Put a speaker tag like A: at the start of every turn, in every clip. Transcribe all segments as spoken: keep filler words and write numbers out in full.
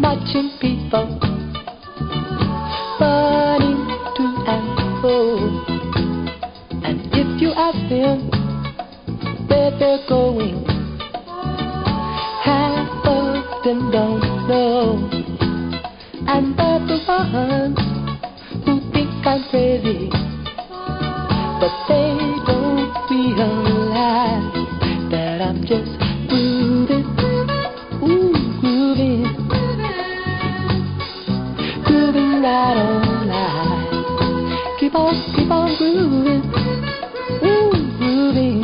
A: watching people running to and fro. And if you ask them where they're going, half of them don't know. And they're the ones who think I'm crazy, but they don't realize that I'm just grooving, ooh, grooving, grooving right on night. Keep on, keep on grooving, ooh, grooving,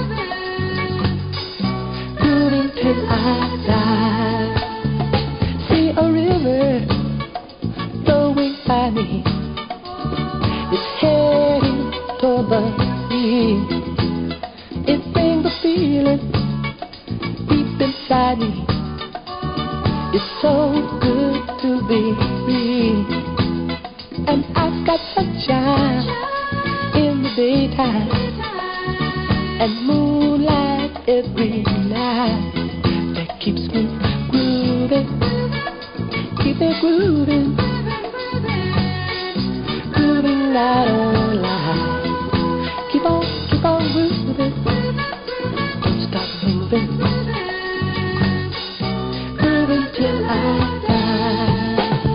A: grooving till I die. See a river flowing by me, it's heading toward the sea. It brings a feeling deep inside me. It's so good to be free. And I've got sunshine in the daytime and moonlight every night. That keeps me grooving, keep me grooving, grooving right on.